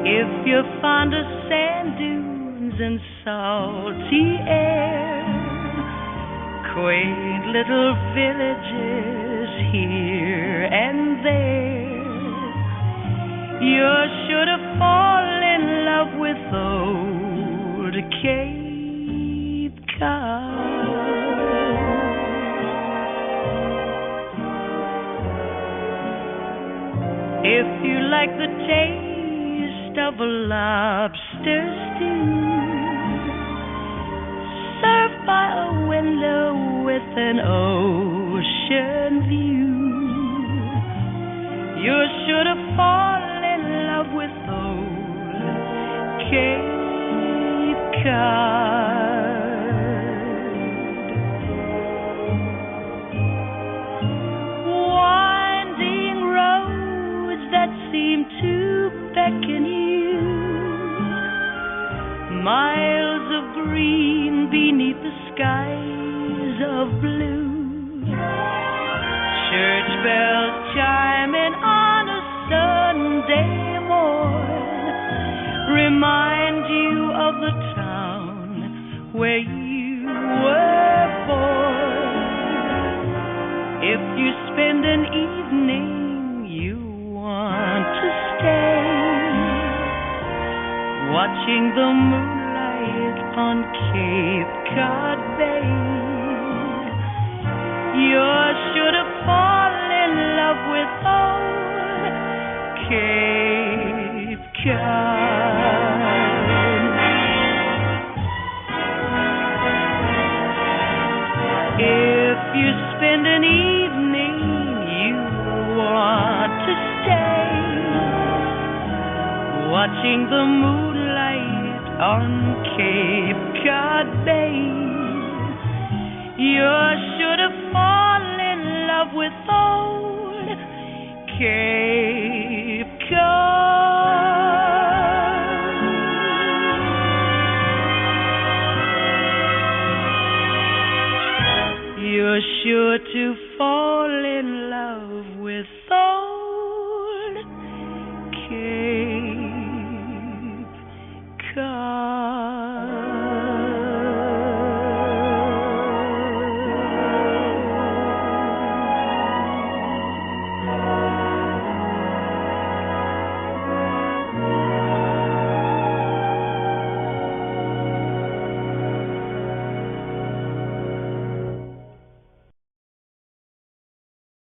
If you're fond of sand dunes and salty air, quaint little villages here and there, you're sure to fall in love with old Cape Cod. If you like the taste of a lobster stew, served by a window with an ocean view, you're sure to fall in love with old Cape Cod. Winding roads that seem to beckon you, miles of green beneath the skies of blue, church bells chiming on a Sunday morn remind you of the town where you were born. If you spend an evening you want to stay, watching the moonlight on Cape Cod Bay, you're sure to fall in love with old Cape Cod. If you spend an evening you want to stay, watching the moonlight on Cape Cod Bay, you're sure to fall in love with old Cape Cod. You're sure to fall